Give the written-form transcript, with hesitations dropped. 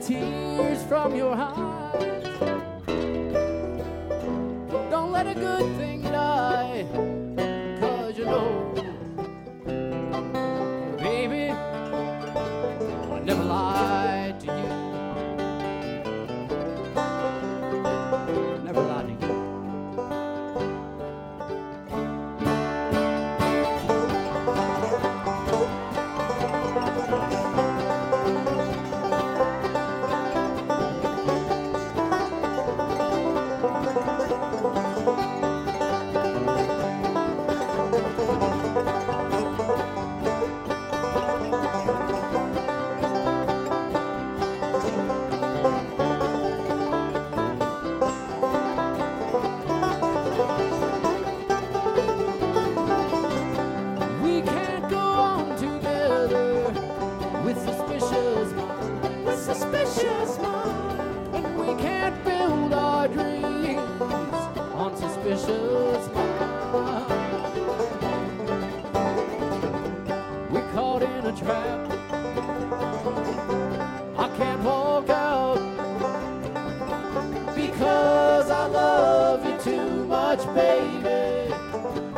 tears from your eyes. Don't let a good thing die, 'cause you know, baby, I never lied to you. Never lied to you. We can't go on together with suspicious minds, and we can't build our dreams on suspicious minds. We're caught in a trap. I can't walk out because I love you too much, baby.